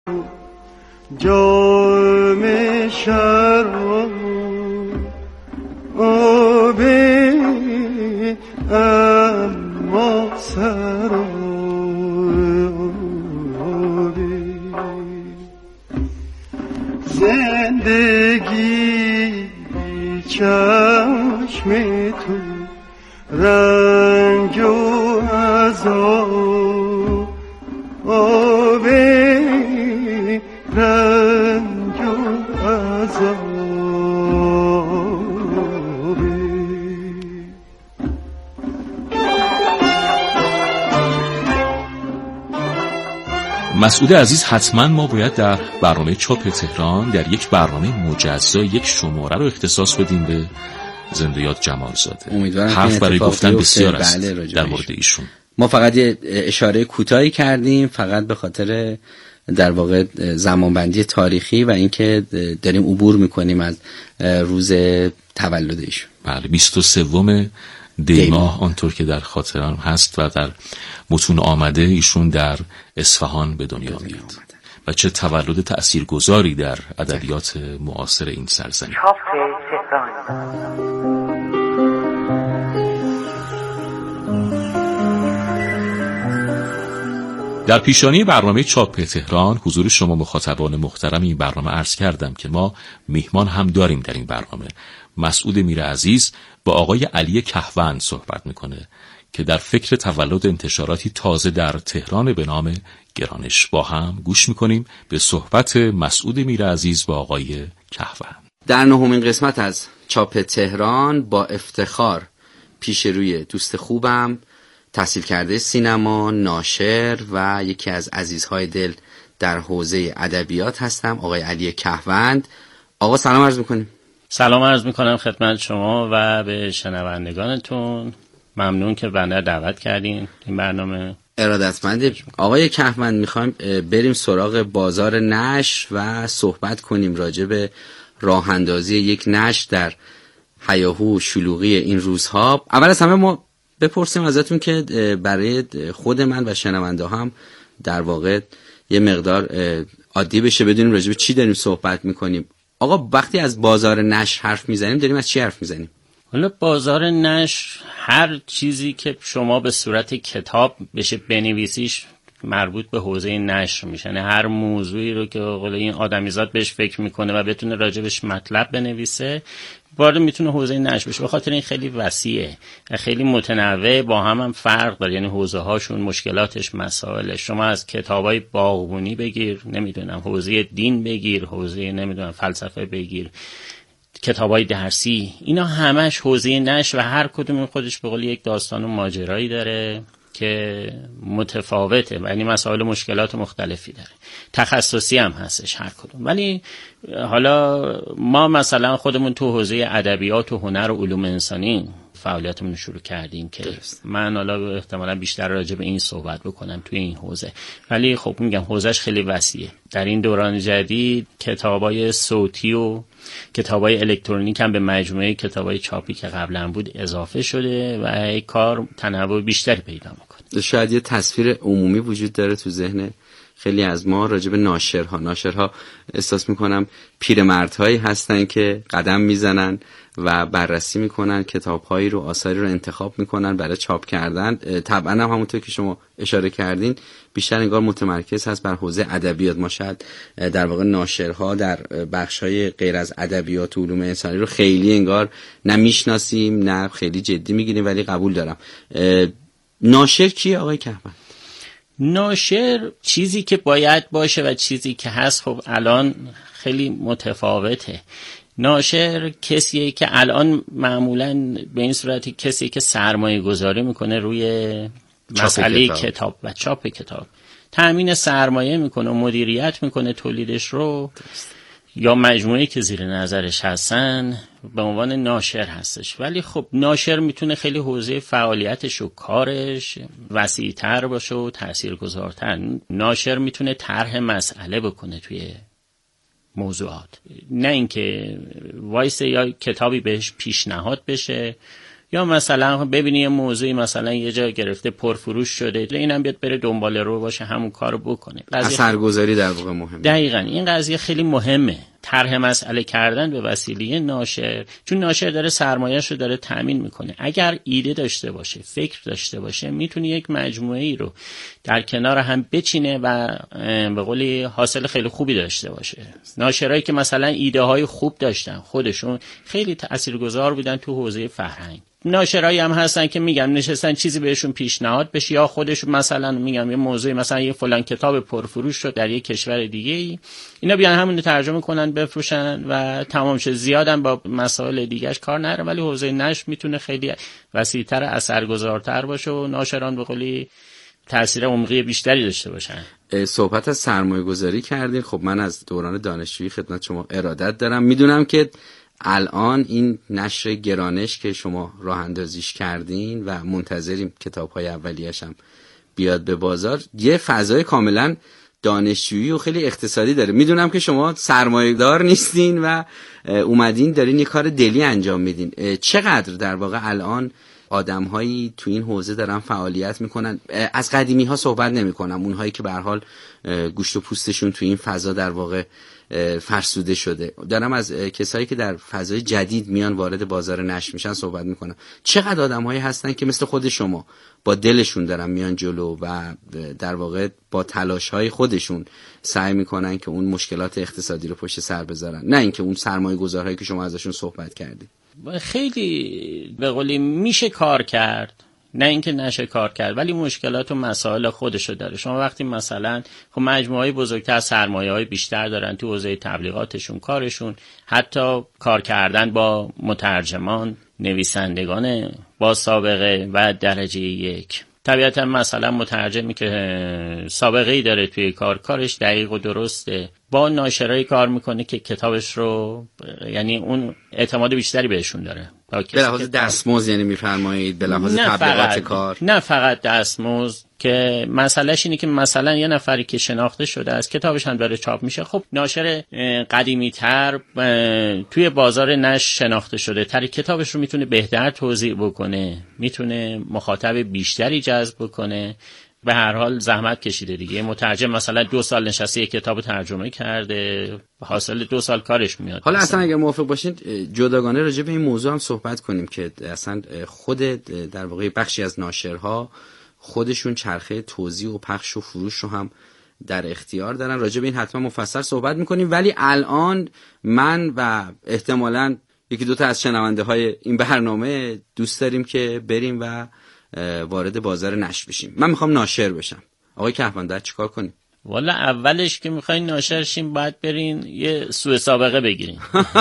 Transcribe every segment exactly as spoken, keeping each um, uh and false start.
جام شراب آبی اما سرابی زندگی چشم تو رنج و عذاب آبی رنج و عذابی. مسعود عزیز، حتما ما باید در برنامه چاپ تهران در یک برنامه مجزا یک شماره رو اختصاص بدیم به زنده یاد جمالزاده. امیدوارم حرف برای گفتن بسیار است بله در مورد ایشون. ما فقط یه اشاره کوتاهی کردیم فقط به خاطر در واقع زمانبندی تاریخی و اینکه داریم عبور میکنیم از روز تولد ایشون. بله، بیست و سوم دی ماه آنطور که در خاطرم هست و در متون آمده ایشون در اصفهان به دنیا میاد و چه تولد تأثیرگذاری در ادبیات معاصر این سرزمین. در پیشانی برنامه چاپ تهران حضور شما مخاطبان محترم این برنامه عرض کردم که ما میهمان هم داریم در این برنامه. مسعود میرعزیز با آقای علی کهوند صحبت میکنه که در فکر تولد انتشاراتی تازه در تهران به نام گرانش. با هم گوش میکنیم به صحبت مسعود میرعزیز با آقای کهوند. در نهمین قسمت از چاپ تهران با افتخار پیش روی دوست خوبم، تحصیل کرده سینما، ناشر و یکی از عزیزهای دل در حوزه ادبیات هستم، آقای علی کهوند. آقا سلام عرض میکنیم. سلام عرض میکنم خدمت شما و به شنوندگانتون. ممنون که بنده دعوت کردین این برنامه. ارادتمند. آقای کهوند، میخوایم بریم سراغ بازار نشر و صحبت کنیم راجع به راه اندازی یک نشر در هیاهو شلوغی این روزها. اول از همه ما بپرسیم ازتون که برای خود من و شنونده هم در واقع یه مقدار عادی بشه بدونیم راجع به چی داریم صحبت میکنیم. آقا وقتی از بازار نشر حرف میزنیم داریم از چی حرف میزنیم؟ حالا بازار نشر هر چیزی که شما به صورت کتاب بشه بنویسیش مربوط به حوزه نشر میشه. یعنی هر موضوعی رو که قول این آدمیزاد بهش فکر میکنه و بتونه راجبش مطلب بنویسه وارد میتونه حوزه نشر بشه. به خاطر این خیلی وسیعه، خیلی متنوع، با هم هم فرق داره. یعنی حوزه هاشون، مشکلاتش، مسائلش. شما از کتابای باغبونی بگیر، نمیدونم حوزه دین بگیر، حوزه نمیدونم فلسفه بگیر، کتابای درسی، اینا همش حوزه نشر و هر کدوم خودش به قول یک داستان و ماجرایی داره که متفاوته، یعنی مسائل و مشکلات مختلفی داره. تخصصی هم هستش هر کدوم. ولی حالا ما مثلا خودمون تو حوزه ادبیات و هنر و علوم انسانی فعالیتمون رو شروع کردیم که درست. من حالا احتمالاً بیشتر راجع به این صحبت بکنم توی این حوزه، ولی خب میگم حوزهش خیلی وسیعه. در این دوران جدید کتابای صوتی و کتابای الکترونیک هم به مجموعه کتابای چاپی که قبلا بود اضافه شده و این کار تنوع بیشتری پیدا میکنه. شاید یه تصویر عمومی وجود داره تو ذهن خیلی از ما راجع به ناشرها. ناشرها احساس میکنم پیرمردهایی هستن که قدم میزنن و بررسی میکنن کتابهایی رو، آثاری رو انتخاب میکنن برای چاپ کردن. طبعا هم همونطور که شما اشاره کردین بیشتر انگار متمرکز هست بر حوزه ادبیات. ما شاید در واقع ناشرها در بخش‌های غیر از ادبیات و علوم انسانی رو خیلی انگار نه میشناسیم نه خیلی جدی میگیریم، ولی قبول دارم. ناشر کیه آقای کهوند؟ ناشر چیزی که باید باشه و چیزی که هست خب الان خیلی متفاوته. ناشر کسیه که الان معمولاً به این صورتی کسیه که سرمایه گذاری میکنه روی مسئله کتاب. کتاب و چاپ کتاب، تأمین سرمایه میکنه و مدیریت میکنه تولیدش رو درست. یا مجموعه که زیر نظرش هستن به عنوان ناشر هستش. ولی خب ناشر میتونه خیلی حوزه فعالیتش و کارش وسیع‌تر باشه و تاثیرگذارتر. ناشر میتونه طرح مسئله بکنه توی موضوعات، نه اینکه وایس یا کتابی بهش پیشنهاد بشه یا مثلا ببینی یه موضوعی مثلا یه جا گرفته پرفروش شده، اینم بیاد بره دنبال رو باشه همون کارو بکنه. اثرگذاری در واقع مهمه. دقیقاً این قضیه خیلی مهمه، طرح مسئله کردن به وسیله ناشر، چون ناشر داره سرمایه‌اش رو داره تامین میکنه. اگر ایده داشته باشه، فکر داشته باشه، میتونه یک مجموعه ای رو در کنار هم بچینه و به قولی حاصل خیلی خوبی داشته باشه. ناشرایی که مثلا ایده های خوب داشتن، خودشون خیلی تاثیرگذار بودن تو حوزه فرهنگ. ناشرایی هم هستن که میگم نشستن چیزی بهشون پیشنهاد بشه، یا خودشون مثلا میگم یه موضوعی مثلا یه فلان کتاب پرفروش شد در یه کشور دیگه ای، اینا بیان همون رو ترجمه کنن بفروشن و تمام شه. زیادن با مسائل دیگه‌اش کار نره، ولی حوزه نشر میتونه خیلی وسیع‌تر، اثرگذارتر باشه و ناشران به قولی تاثیر عمقی بیشتری داشته باشن. صحبت از سرمایه گذاری کردین. خب من از دوران دانشجویی خدمت شما ارادت دارم، میدونم که الان این نشر گرانش که شما راه اندازیش کردین و منتظریم کتاب‌های اولیه‌اش هم بیاد به بازار، یه فضای کاملا دانشجویی و خیلی اقتصادی داره. میدونم که شما سرمایه‌دار نیستین و اومدین دارین یه کار دلی انجام میدین. چقدر در واقع الان آدم‌هایی تو این حوزه دارن فعالیت میکنن؟ از قدیمی‌ها صحبت نمی‌کنم، اونهایی که به هر حال گوشت و پوستشون تو این فضا در واقع فرسوده شده، دارم از کسایی که در فضای جدید میان وارد بازار نشر میشن صحبت میکنم. چقدر آدم‌هایی هستن که مثل خود شما با دلشون دارن میان جلو و در واقع با تلاش‌های خودشون سعی میکنن که اون مشکلات اقتصادی رو پشت سر بذارن، نه اینکه اون سرمایه‌گذارهایی که شما ازشون صحبت کردید. خیلی به قولی میشه کار کرد، نه اینکه نشه کار کرد، ولی مشکلات و مسائل خودشو داره. شما وقتی مثلا خب مجموعه‌های بزرگتر سرمایه‌های بیشتر دارن تو حوزه تبلیغاتشون، کارشون، حتی کار کردن با مترجمان، نویسندگان با سابقه و درجه یک. طبیعتا مثلا مترجمی که سابقه ای داره توی کار، کارش دقیق و درسته، با ناشرایی کار میکنه که کتابش رو، یعنی اون اعتماد بیشتری بهشون داره. به لحاظ دستمزد یعنی میفرمایید، به لحاظ تبلیغات کار؟ نه فقط دستمزد، که مسئلهش اینه که مثلا یه نفری که شناخته شده از کتابش هم داره چاپ میشه، خب ناشر قدیمی تر توی بازار نشر شناخته شده تر، کتابش رو میتونه بهتر توزیع بکنه، میتونه مخاطب بیشتری جذب بکنه. به هر حال زحمت کشیده دیگه. مترجم مثلا دو سال نشسته یک کتاب ترجمه کرده، حاصل دو سال کارش میاد. حالا اصلا اگر موافق باشین جداگانه راجع به این موضوع هم صحبت کنیم که اصلا خود در واقع بخشی از ناشرها خودشون چرخه توزیع و پخش و فروش رو هم در اختیار دارن. راجع به این حتما مفصل صحبت میکنیم، ولی الان من و احتمالاً یکی دوتا از شنونده های این برنامه دوست داریم که بریم و وارد بازار نشر بشیم. من میخوام ناشر بشم. آقای کهوندر چیکار کنیم؟ والا اولش که میخواین ناشر شیم باید برین یه سوء سابقه بگیرین.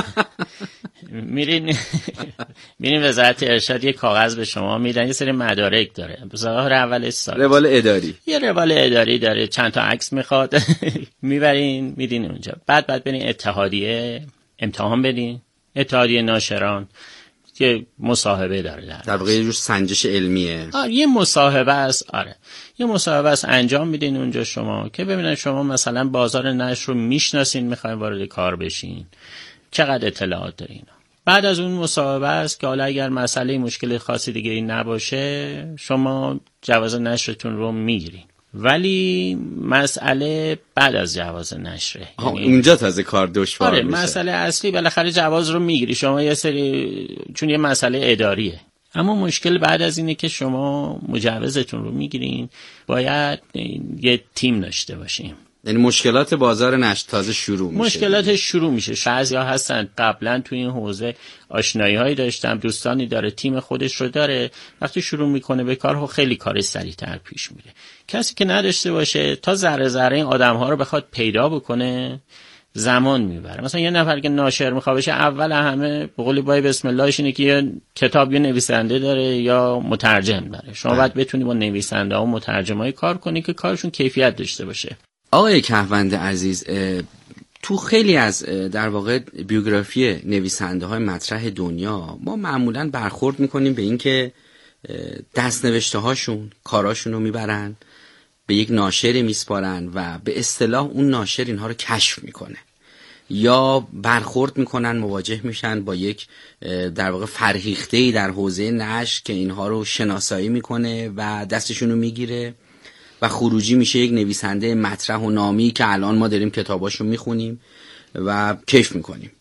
میرین میرین وزارت ارشاد یه کاغذ به شما میدن، یه سری مدارک داره، ظاهر اولش سال روال اداری، یه روال اداری داره، چند تا عکس میخواد، میبرین میدین اونجا. بعد بعد برین اتحادیه امتحان بدین، اتحادیه ناشران که مصاحبه داره، در, در واقع یه جور سنجش علمیه. آره یه مصاحبه است. آره یه مصاحبه است انجام میدین اونجا شما که ببینن شما مثلا بازار نشر رو میشناسین، میخواین وارد کار بشین، چقدر اطلاعات دارین. بعد از اون مصاحبه است که حالا اگر مسئله مشکل خاصی دیگه ای نباشه شما جواز نشرتون رو میگیرین. ولی مسئله بعد از جواز نشره، یعنی اونجا تازه کار دشوار آره میشه. مسئله اصلی بالاخره جواز رو میگیری شما، یه سری چون یه مسئله اداریه. اما مشکل بعد از اینه که شما مجوزتون رو میگیرین، باید یه تیم داشته باشیم. یعنی مشکلات بازار نشر تازه شروع میشه. مشکلاتش شروع میشه. بعضیا هستن قبلا تو این حوزه آشنایی‌هایی داشتن، دوستانی داره، تیم خودش رو داره، وقتی شروع میکنه به کار خیلی کار سریعتر پیش میره. کسی که نداشته باشه تا ذره ذره این آدم‌ها رو بخواد پیدا بکنه زمان میبره. مثلا یه نفر که ناشر میخواد بشه، اول همه به قولی بای بسم اللهش اینه که یه کتاب، یه نویسنده داره یا مترجم داره. شما باید بتونی با نویسنده ها و مترجمای کار کنی که کارشون کیفیت داشته باشه. آقای کهوند عزیز، تو خیلی از در واقع بیوگرافی نویسنده های مطرح دنیا ما معمولاً برخورد میکنیم به این که دستنوشته هاشون کاراشون رو میبرن به یک ناشر میسپارن و به اصطلاح اون ناشر اینها رو کشف میکنه یا برخورد میکنن، مواجه میشن با یک در واقع فرهیخته‌ای در حوزه نشر که اینها رو شناسایی میکنه و دستشون رو میگیره و خروجی میشه یک نویسنده مطرح و نامی که الان ما داریم کتاباشو میخونیم و کیف میکنیم.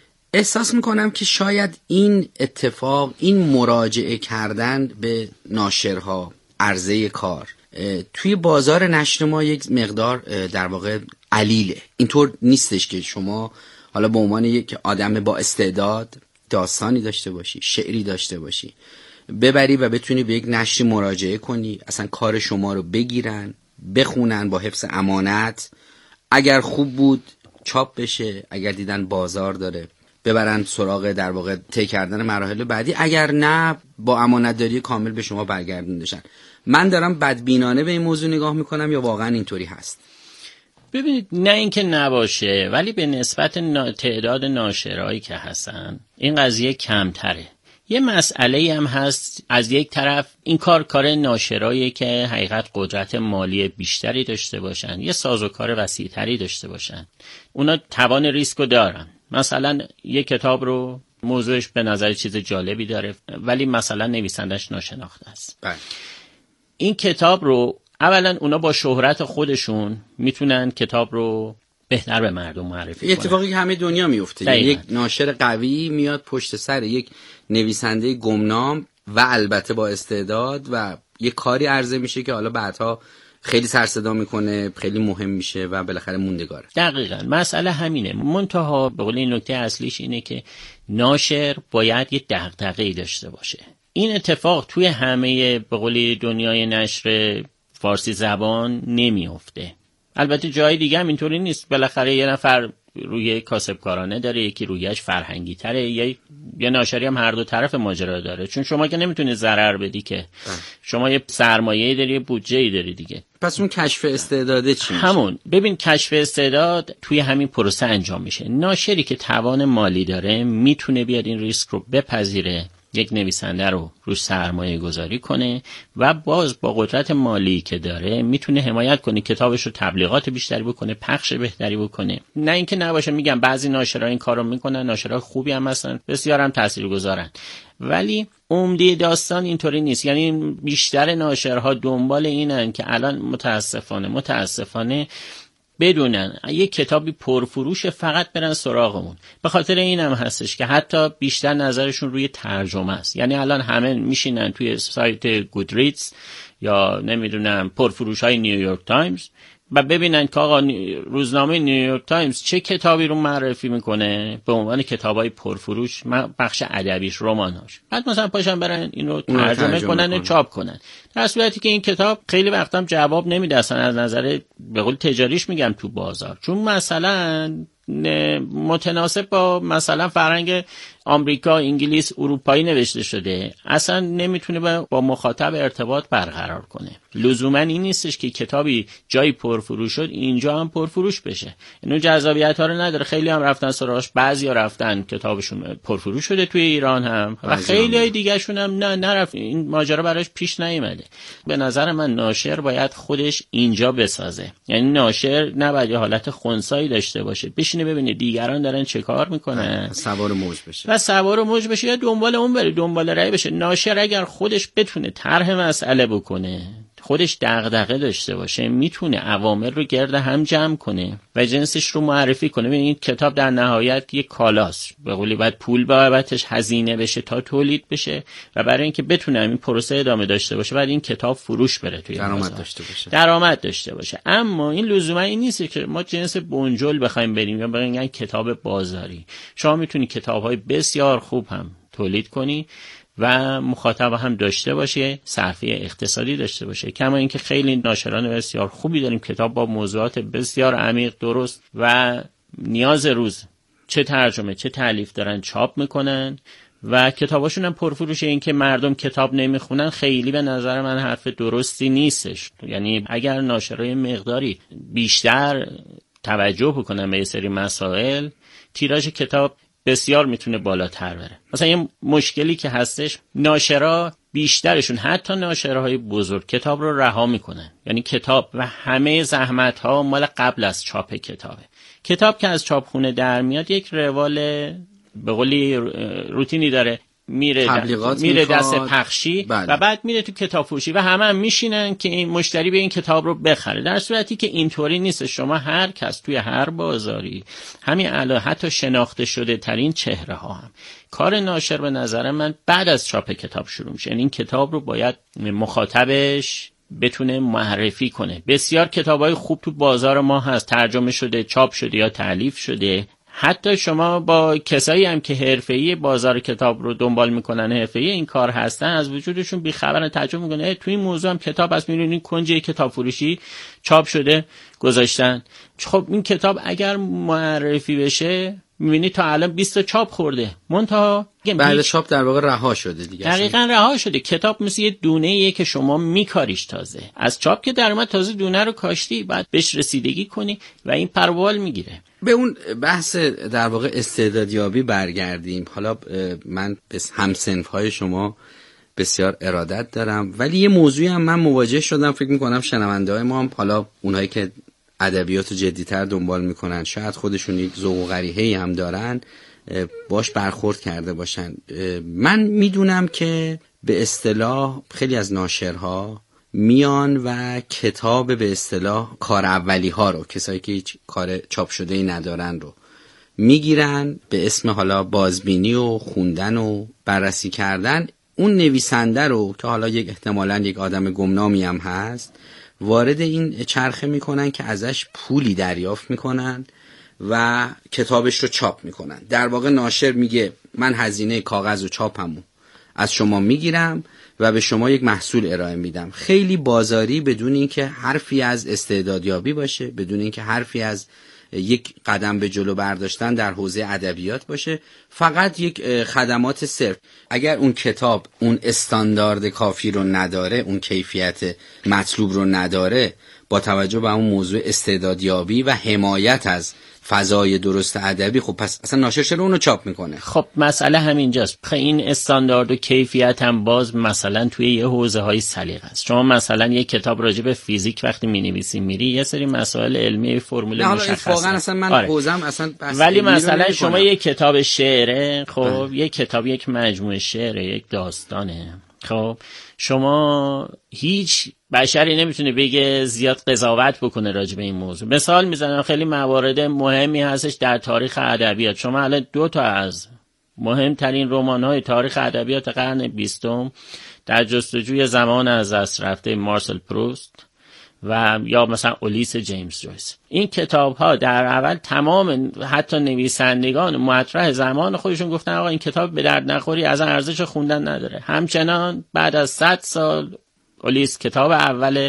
احساس میکنم که شاید این اتفاق، این مراجعه کردن به ناشرها، عرضه کار توی بازار نشر ما یک مقدار در واقع علیله. اینطور نیستش که شما حالا به عنوان یک آدم با استعداد داستانی داشته باشی، شعری داشته باشی، ببری و بتونی به یک نشری مراجعه کنی، اصلا کار شما رو بگیرن، بخونن با حفظ امانت، اگر خوب بود چاپ بشه، اگر دیدن بازار داره ببرن سراغ در واقع طی کردن مراحل بعدی، اگر نه با امانتداری کامل به شما برگردوندشن. من دارم بدبینانه به این موضوع نگاه میکنم یا واقعا اینطوری هست؟ ببینید، نه اینکه نباشه، ولی به نسبت نا... تعداد ناشرایی که هستن این قضیه کمتره. یه مسئله هم هست، از یک طرف این کار کار ناشرایی که حقیقت قدرت مالی بیشتری داشته باشن، یه سازوکار وسیع‌تری داشته باشن، اونا توان ریسکو دارن. مثلا یه کتاب رو موضوعش به نظر چیز جالبی داره ولی مثلا نویسندش ناشناخته است. بله. این کتاب رو اولا اونا با شهرت خودشون میتونن کتاب رو بهتر به مردم معرفی کنن. اتفاقی که همه دنیا میفته، یعنی یک ناشر قوی میاد پشت سر یک نویسنده گمنام و البته با استعداد و یک کاری عرضه میشه که حالا بعدها خیلی سر صدا میکنه، خیلی مهم میشه و بالاخره موندگاره. دقیقاً مسئله همینه. منتها به قول این نکته اصلیش اینه که ناشر باید یه دغدغه‌ای داشته باشه. این اتفاق توی همه به قول دنیای نشر فارسی زبان نمیفته. البته جای دیگه هم اینطوری نیست. بالاخره یه نفر روی کاسبکارانه داره، یکی رویش فرهنگی تره، یه یه ناشری هم هر دو طرف ماجرا داره. چون شما که نمیتونی ضرر بدی که اه. شما یه سرمایه‌ای داری، یه بودجه‌ای داری دیگه. پس اون کشف استعداده چی میشه؟ همون. ببین، کشف استعداد توی همین پروسه انجام میشه. ناشری که توان مالی داره میتونه بیاد این ریسک رو بپذیره، یک نویسنده رو روش سرمایه گذاری کنه و باز با قدرت مالی که داره میتونه حمایت کنه، کتابش رو تبلیغات بیشتری بکنه، پخش بهتری بکنه. نه اینکه نباشه، میگم بعضی ناشرها این کارو میکنن، ناشرها خوبی هم هستن، بسیار هم تاثیرگذارن، ولی عمده داستان اینطوری نیست. یعنی بیشتر ناشرها دنبال اینن که الان متاسفانه متاسفانه بدونن یک کتابی پرفروش فقط برن سراغمون. به خاطر این هم هستش که حتی بیشتر نظرشون روی ترجمه است. یعنی الان همه میشینن توی سایت گودریدز یا نمیدونم پرفروش های نیویورک تایمز و ببینن که آقا روزنامه نیویورک تایمز چه کتابی رو معرفی میکنه به عنوان کتابای پرفروش، بخش ادبیش، رماناش. بعد مثلا پاشن برن اینو ترجمه, ترجمه کنن و چاپ کنن، در صورتی که این کتاب خیلی وقتا هم جواب نمیده اصلا از نظر به قول تجاریش میگم تو بازار، چون مثلا متناسب با مثلا فرهنگ آمریکا، انگلیس، اروپایی نوشته شده، اصلا نمیتونه با مخاطب ارتباط برقرار کنه. لزوما این نیستش که کتابی جایی پرفروش شد اینجا هم پرفروش بشه. اینو جذابیت ها رو نداره. خیلی هم رفتن سراغش، بعضیا رفتن کتابشون پرفروش شده توی ایران هم و خیلی های دیگه شون هم نه نرفت، این ماجرا براش پیش نیومده. به نظر من ناشر باید خودش اینجا بسازه. یعنی ناشر نباید حالت خنثایی داشته باشه، بشینه ببینه دیگران دارن چه کار میکنن، سوار موج بشه و سوار موج بشه یا دنبال اون بره، دنبال رأی بشه. ناشر اگر خودش بتونه طرح مسئله بکنه، خودش دغدغه داشته باشه، میتونه عوامل رو گرد هم جمع کنه و جنسش رو معرفی کنه. ببین این کتاب در نهایت یک کالاست، به قولی باید پول بابتش هزینه بشه تا تولید بشه و برای اینکه بتونه این پروسه ادامه داشته باشه بعد این کتاب فروش بره توی درآمد داشته باشه درآمد داشته باشه. اما این لزوما این نیست که ما جنس بنجل بخوایم بریم یا بگن کتاب بازاری. شما میتونی کتاب‌های بسیار خوب هم تولید کنی و مخاطب هم داشته باشه، صرفه اقتصادی داشته باشه. کما اینکه خیلی ناشران بسیار خوبی داریم، کتاب با موضوعات بسیار عمیق، درست و نیاز روز، چه ترجمه چه تالیف دارن چاپ میکنن و کتاباشون هم پرفروشه. این که مردم کتاب نمیخونن خیلی به نظر من حرف درستی نیستش. یعنی اگر ناشرای مقداری بیشتر توجه بکنن به یه سری مسائل، تیراژ کتاب بسیار میتونه بالاتر بره. مثلا یه مشکلی که هستش، ناشرا بیشترشون، حتی ناشرهای بزرگ، کتاب رو رها میکنن. یعنی کتاب و همه زحمت ها مال قبل از چاپ کتابه. کتاب که از چاپخونه در میاد یک روال به قولی روتینی داره، میره تبلیغات میره میخواد. دست پخشی بله. و بعد میره تو کتاب فروشی و همه هم میشینن که این مشتری به این کتاب رو بخره، در صورتی که اینطوری نیست. شما هر کس توی هر بازاری، همین الان حتی شناخته شده ترین چهره ها هم، کار ناشر به نظر من بعد از چاپ کتاب شروع میشه. این کتاب رو باید مخاطبش بتونه معرفی کنه. بسیار کتابای خوب تو بازار ما هست، ترجمه شده، چاپ شده یا تالیف شده. حتی شما با کسایی هم که حرفه‌ای بازار کتاب رو دنبال میکنن، حرفه‌ای این کار هستن، از وجودشون بی‌خبرن، تعجب میکنه تو این موضوع هم کتاب هست، می‌بینین کنج کتاب فروشی چاپ شده گذاشتن. خب این کتاب اگر معرفی بشه می‌بینی تا الان بیست تا چاپ خورده، منتها بعد چاپ در واقع رها شده دیگه. دقیقاً رها شده. کتاب مثل یه دونه‌ایه که شما میکاریش، تازه از چاپ که در اومد تازه دونه رو کاشتی، بعد بهش رسیدگی کنی و این پروال میگیره. به اون بحث در واقع استعدادیابی برگردیم. حالا من به همصنف‌های شما بسیار ارادت دارم، ولی یه موضوعی هم من مواجه شدم، فکر می‌کنم شنونده‌های ما هم، حالا اونایی که ادبیات جدی‌تر دنبال می‌کنن، شاید خودشون یک ذوق و غریحه‌ای هم دارن، باش برخورد کرده باشن. من میدونم که به اصطلاح خیلی از ناشرها میان و کتاب به اصطلاح کار اولی ها رو، کسایی که هیچ کار چاپ شده ای ندارن رو میگیرن به اسم حالا بازبینی و خوندن و بررسی کردن. اون نویسنده رو که حالا یک احتمالاً یک آدم گمنامی هم هست، وارد این چرخه میکنن که ازش پولی دریافت میکنن و کتابش رو چاپ میکنن. در واقع ناشر میگه من هزینه کاغذ و چاپمو از شما میگیرم و به شما یک محصول ارائه میدم. خیلی بازاری، بدون اینکه حرفی از استعدادیابی باشه، بدون اینکه حرفی از یک قدم به جلو برداشتن در حوزه ادبیات باشه، فقط یک خدمات صرف. اگر اون کتاب اون استاندارد کافی رو نداره، اون کیفیت مطلوب رو نداره، با توجه به اون موضوع استعدادیابی و حمایت از فضای درست ادبی، خب پس اصلا ناشر چرا اونو چاپ میکنه؟ خب مسئله همینجاست. خب این استاندارد و کیفیت هم باز مثلا توی یه حوزه های سلیقه است. شما مثلا یه کتاب راجع به فیزیک وقتی می‌نویسی میری یه سری مسائل علمی فرمول مشخصه. واقعا اصلا من آره. حوزه‌ام اصلا ولی مثلا شما یه کتاب شعره، خب یه کتاب، یک مجموعه شعره، یک داستانه، خب شما هیچ بشری نمیتونه بگه زیاد قضاوت بکنه راجع به این موضوع. مثال میزنم، خیلی موارد مهمی هستش در تاریخ ادبیات. شما الان دو تا از مهمترین رمان‌های تاریخ ادبیات قرن بیستم، در جستجوی زمان از دست رفته مارسل پروست و یا مثلا اولیس جیمز جویس، این کتاب ها در اول تمام حتی نویسندگان مطرح زمان خودشون گفتن آقا این کتاب به درد نخوری، از ارزش خوندن نداره. همچنان بعد از صد سال اولیس کتاب اول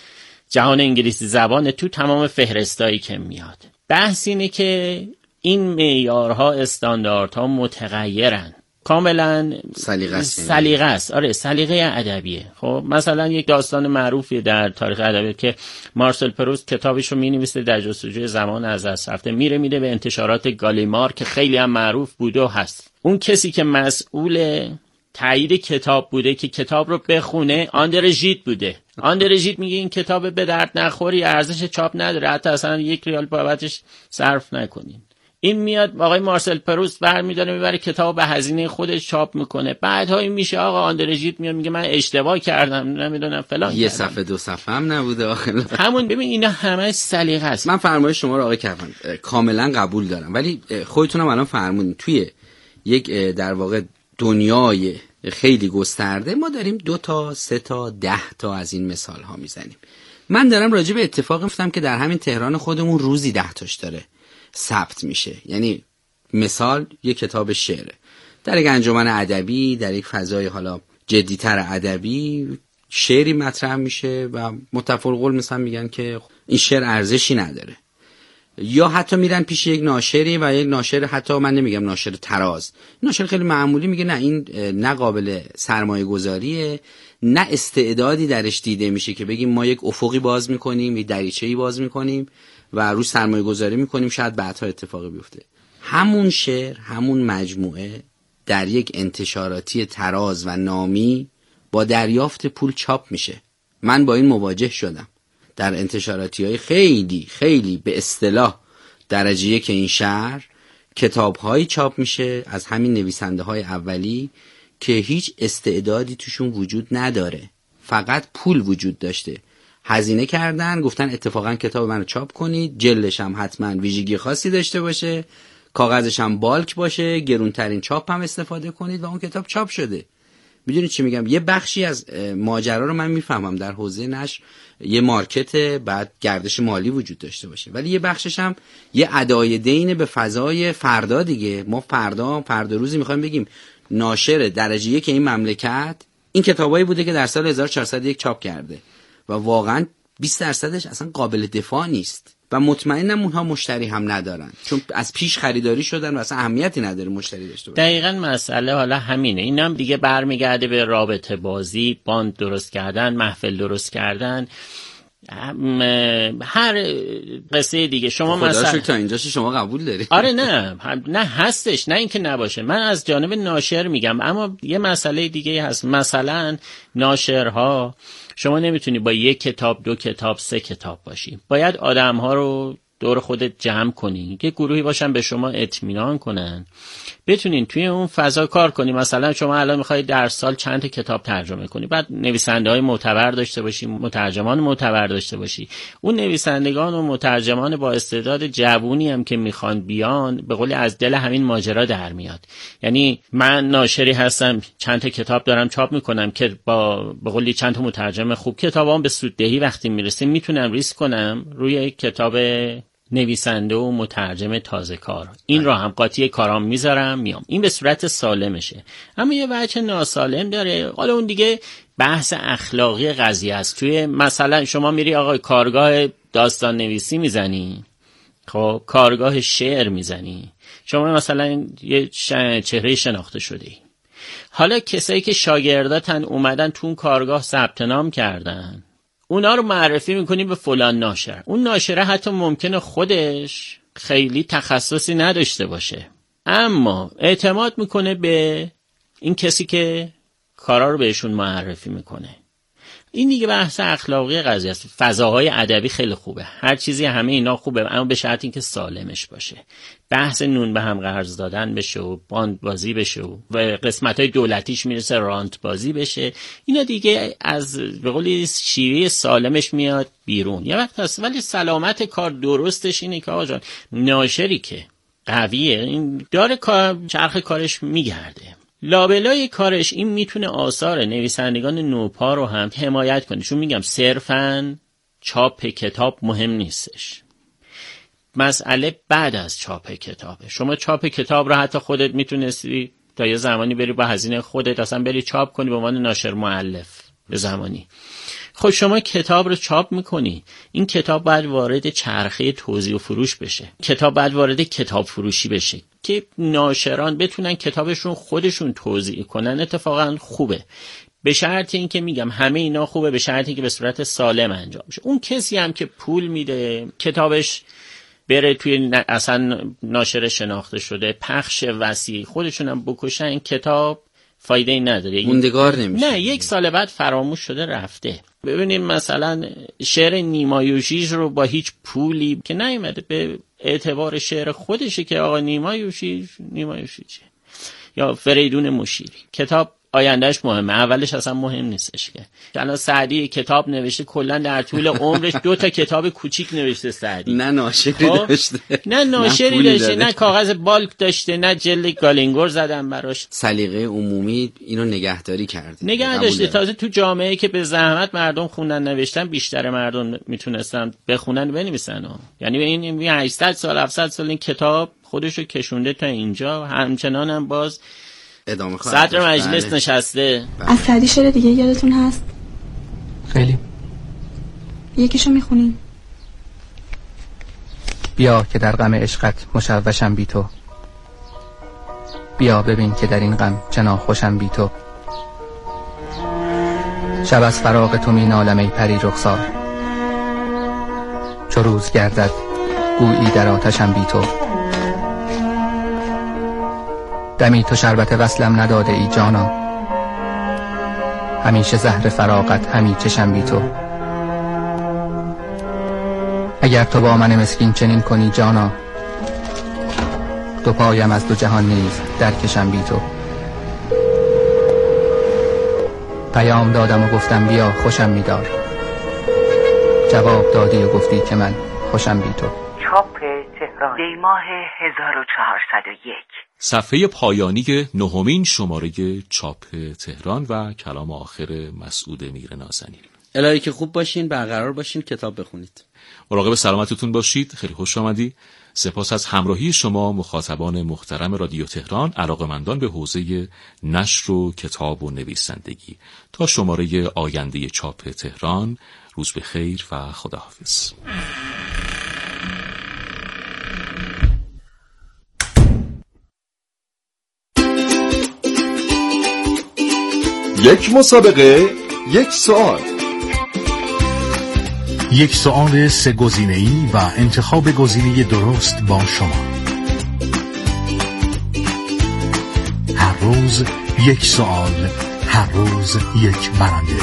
جهان انگلیسی زبان تو تمام فهرستایی که میاد. بحث اینه که این معیارها، استانداردها متغیرن، کاملا سلیقه است. آره سلیقه ادبیه. خب مثلا یک داستان معروفی در تاریخ ادبیات که مارسل پروست کتابش رو می‌نویسه در جستجوی زمان از دست رفته، میره میده به انتشارات گالیمار که خیلی هم معروف بوده و هست. اون کسی که مسئول تایید کتاب بوده که کتاب رو بخونه آندره ژید بوده. آندره ژید میگه این کتاب به درد نخوری، ارزش چاپ نداره، حتی اصلا یک ریال بابتش صرف نکنین. این میاد آقای مارسل پروست برمی‌داره میبره کتاب به هزینه خودش چاپ میکنه. بعدها این میشه آقا آندره ژید میاد میگه من اشتباه کردم، نمیدونم فلان یه کردم. صفحه دو صفحه هم نبوده آخر. همون ببین اینا همه سلیقه است. من فرمایش شما رو آقای کفن کاملا قبول دارم، ولی خودتونم الان فرمودین توی یک در واقع دنیای خیلی گسترده ما داریم دو تا سه تا ده تا از این مثال ها میزنیم. من دارم راجع به اتفاقی میفتم که در همین تهران خودمون روزی ده تاش داره ثبت میشه. یعنی مثال یک کتاب شعره در یک انجمن ادبی، در یک فضای حالا جدی‌تر ادبی، شعری مطرح میشه و متفرقل مثلا میگن که این شعر ارزشی نداره، یا حتی میرن پیش یک ناشری و یک ناشر، حتی من نمیگم ناشر تراز، ناشر خیلی معمولی، میگه نه این نه قابل سرمایه گذاریه، نه استعدادی درش دیده میشه که بگیم ما یک افقی باز میکنیم، یک دریچه‌ای باز میکنیم و روش سرمایه گذاری میکنیم شاید بعدها اتفاقی بیفته. همون شعر، همون مجموعه در یک انتشاراتی تراز و نامی با دریافت پول چاپ میشه. من با این مواجه شدم در انتشاراتی های خیلی خیلی به اصطلاح درجه یک این شهر کتاب‌هایی چاپ میشه از همین نویسنده‌های اولی که هیچ استعدادی توشون وجود نداره، فقط پول وجود داشته. هزینه کردن، گفتن اتفاقا کتاب منو چاپ کنید، جلدش هم حتما ویژگی خاصی داشته باشه، کاغذش هم بالک باشه، گرونترین چاپ هم استفاده کنید و اون کتاب چاپ شده. میدونید چی میگم؟ یه بخشی از ماجرا رو من میفهمم در حوزه نشر یه مارکت، بعد گردش مالی وجود داشته باشه، ولی یه بخشش هم یه ادای دین به فضای فردا دیگه. ما فردا فردا روزی میخوایم بگیم ناشر درجه یک این مملکت این کتابایی بوده که در سال هزار و چهارصد و یک چاپ کرده و واقعا بیست درصدش اصلا قابل دفاع نیست و مطمئنم اونها مشتری هم ندارن، چون از پیش خریداری شدن و اصلا اهمیتی نداره مشتری داشته باشه. دقیقاً مسئله حالا همینه. اینم دیگه برمیگرده به رابطه بازی، باند درست کردن، محفل درست کردن، هر قصه دیگه. شما مثلا خدا شکر تا اینجاش شما قبول داری. آره نه نه هستش، نه اینکه نباشه. من از جانب ناشر میگم، اما یه مسئله دیگه هست. مثلا ناشرها شما نمیتونی با یک کتاب، دو کتاب، سه کتاب باشی. باید آدم‌ها رو دور خودت جمع کنی، یه گروهی باشن به شما اطمینان کنن، بتونین توی اون فضا کار کنی. مثلا شما الان میخوای در سال چند تا کتاب ترجمه کنی، بعد نویسنده‌های معتبر داشته باشی، مترجمان معتبر داشته باشی. اون نویسندگان و مترجمان با استعداد جوونی هم که میخوان بیان، به قولی از دل همین ماجرا در میاد. یعنی من ناشری هستم، چند تا کتاب دارم چاپ میکنم که با به قولی چند تا مترجم خوب، کتابام به سوددهی وقتی میرسه میتونم ریسک کنم روی کتاب نویسنده و مترجم تازه کار، این را هم قاطی کارام میذارم میام. این به صورت سالمشه. اما یه وجه ناسالم داره. حالا اون دیگه بحث اخلاقی قضیه است. توی مثلا شما میری آقا کارگاه داستان نویسی میزنی، خب کارگاه شعر میزنی، شما مثلا یه چهره شناخته شده ای. حالا کسایی که شاگرداتن اومدن تو اون کارگاه ثبت نام کردن، اونا رو معرفی میکنی به فلان ناشر. اون ناشره حتی ممکنه خودش خیلی تخصصی نداشته باشه، اما اعتماد میکنه به این کسی که کارا رو بهشون معرفی میکنه. این دیگه بحث اخلاقی قضیه است. فضاهای ادبی خیلی خوبه، هر چیزی همه اینا خوبه، اما به شرط اینکه سالمش باشه. بحث نون به هم قرض دادن بشه و باند بازی بشه و قسمت‌های دولتیش میرسه رانت بازی بشه، اینا دیگه از به قولی شیوه سالمش میاد بیرون. یه وقت هست ولی سلامت کار درستش اینه که آقا جان ناشری که قویه، این داره کار چرخ کارش میگرده. لابلای کارش این میتونه آثار نویسندگان نوپا رو هم حمایت کنه. چون میگم صرفاً چاپ کتاب مهم نیستش، مسئله بعد از چاپ کتابه. شما چاپ کتاب رو حتی خودت میتونستی تا یه زمانی بری با هزینه خودت اصلا بری چاپ کنی به عنوان ناشر مؤلف به زمانی. خب شما کتاب رو چاپ میکنی، این کتاب باید وارد چرخه توزیع و فروش بشه، کتاب باید وارد کتاب فروشی بشه که ناشران بتونن کتابشون خودشون توزیع کنن. اتفاقا خوبه، به شرط این که میگم همه اینا خوبه، به شرطی که به صورت سالم انجام بشه. اون کسی هم که پول میده کتابش بره توی اصلا ناشر شناخته شده، پخش وسیع، خودشون هم بکشن، این کتاب فایده ای نداره، موندگار نمیشه. نه، یک سال بعد فراموش شده رفته. ببینیم مثلا شعر نیما یوشیج رو با هیچ پولی که نیومده به اعتبار شعر خودشه که آقا نیما یوشیج نیما یوشیجه یا فریدون مشیری، کتاب آیندهش مهمه، اولش اصلا مهم نیستش. که الان سعدی کتاب نوشته، کلا در طول عمرش دو تا کتاب کوچیک نوشته سعدی. نه ناشری داشته، نه ناشری داشته، نه کاغذ بالک داشته، نه جلد گالینگور زدن براش. سلیقه عمومی اینو نگهداری کرده، نگه داشته. تازه تو جامعه که به زحمت مردم خوندن نوشتن، بیشتر مردم میتونستن بخونن بنویسن. یعنی این هشتصد سال هفتصد سال این کتاب خودشو کشونده تا اینجا، همچنان هم باز ادامه خواهد. صدر مجلس بله. نشسته. از سعدی شعر دیگه یادتون هست؟ خیلی. یکیشو میخونین؟ بیا که در غم عشقت مشوشم بی تو، بیا ببین که در این غم چنا خوشم بی تو. شب از فراق تو می نالم ای پری رخسار، چو روز گردد گویی در آتشم بی تو. دمی تو شربت وصلم نداده ای جانا، همیشه زهر فراقت همی چشم بی تو. اگر تو با من مسکین چنین کنی جانا، دو پایم از دو جهان نیز درکشم بی تو. پیام دادم و گفتم بیا خوشم می‌دار، جواب دادی و گفتی که من خوشم بی تو. چاپ تهران، دی ماه هزار و چهارصد و یک. صفحه پایانی نهمین شماره چاپ تهران و کلام آخر مسعود میرنازنی. الهی که خوب باشین، برقرار باشین، کتاب بخونید. مراقب سلامتتون باشید. خیلی خوش آمدی. سپاس از همراهی شما مخاطبان محترم رادیو تهران، علاقه‌مندان به حوزه نشر و کتاب و نویسندگی. تا شماره آینده چاپ تهران، روز بخیر و خداحافظ. یک مسابقه، یک سوال. یک سوال سه گزینه‌ای و انتخاب گزینه درست با شما. هر روز یک سوال، هر روز یک برنده.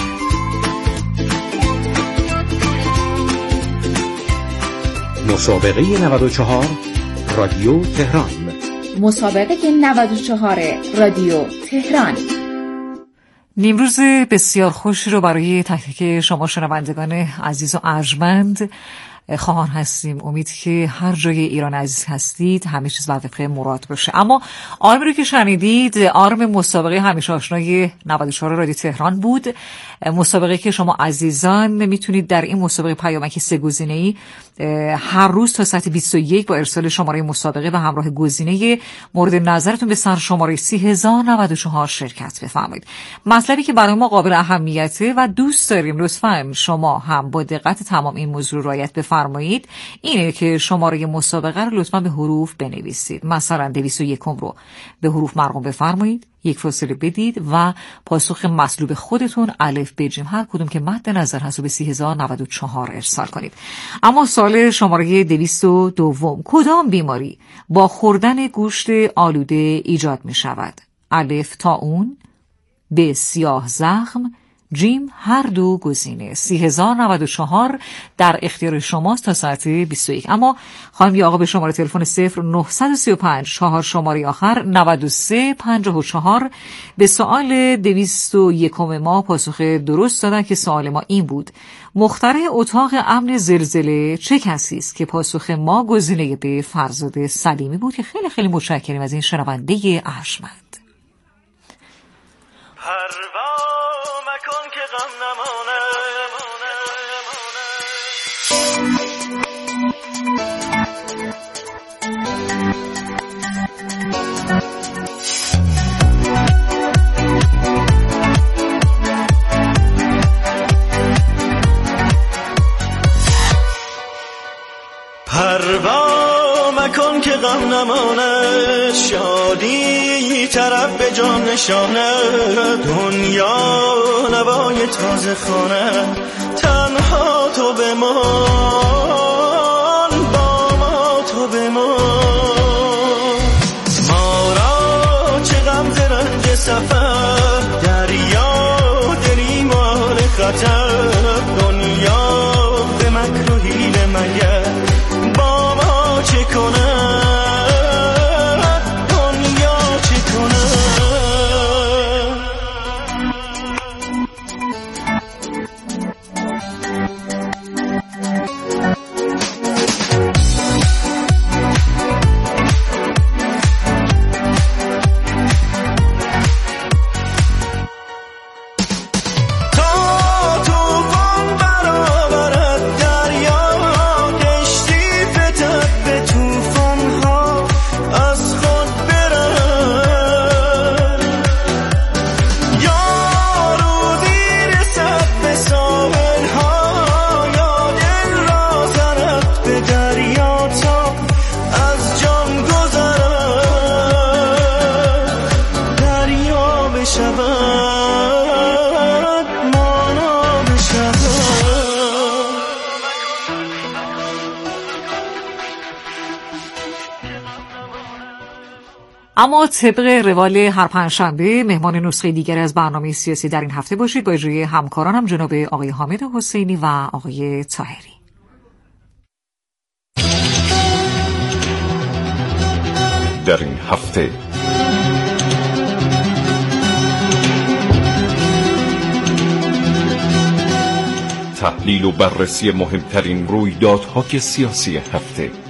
مسابقه نود و چهار رادیو تهران. مسابقه نود و چهار رادیو تهران. نیمروز بسیار خوش رو برای تک تک شما شنوندگان عزیز و ارجمند خواهان هستیم. امید که هر جای ایران عزیز هستید همه چیز بر وفق مراد باشه. اما آرمی رو که شنیدید آرم مسابقه همیشه آشنای نود و چهار رادیو تهران بود. مسابقه که شما عزیزان میتونید در این مسابقه پیامک سه گزینه‌ای هر روز تا ساعت بیست و یک با ارسال شماره مسابقه و همراه گزینه مورد نظرتون به سر شماره سی هزار و نود و چهار شرکت بفرمایید. مطلبی که برای ما قابل اهمیته و دوست داریم لطفاً شما هم با دقت تمام این موضوع رعایت بفرمایید اینه که شماره مسابقه رو لطفاً به حروف بنویسید. مثلا دویست و یک رو به حروف مرقوم بفرمایید، یک فاصله بدید و پاسخ مطلوب خودتون الف ب ج هر کدوم که مد نظر هست به سی هزار و نود و چهار ارسال کنید. اما سوال شماره دویست و دو، کدام بیماری با خوردن گوشت آلوده ایجاد می شود؟ الف طاعون، ب سیاه زخم، جیم هر دو گزینه. سی هزار و نود و چهار در اختیار شماست تا ساعت بیست و یک. اما خانم یا آقا به شماره تلفن صفر نه سه پنج چهار شماره آخر نود و سه پنجاه و چهار به سوال دویست و یک ما پاسخ درست دادن که سوال ما این بود: مخترع اتاق امن زلزله چه کسی است؟ که پاسخ ما گزینه به فرزاد سلیمی بود که خیلی خیلی متشکریم از این شنونده ارجمند. مکن که غم نمانه پروا مکن که غم نمانه، شادی طرف به جان نشانه، دنیا نوای تازه خانه، تنها تو بمان، با ما تو بمان. ما را چه غم ز رنج سفر، دریا دلی مال خطر، دنیا به مکر و حیله مگر با ما چه کنه، دنیا چه کنه. اما طبق روال هر پنجشنبه مهمان نسخه دیگر از برنامه سیاسی در این هفته باشید با اجرای همکارانم جناب آقای حامد حسینی و آقای طاهری. در این هفته. تحلیل و بررسی مهمترین رویدادهای سیاسی هفته.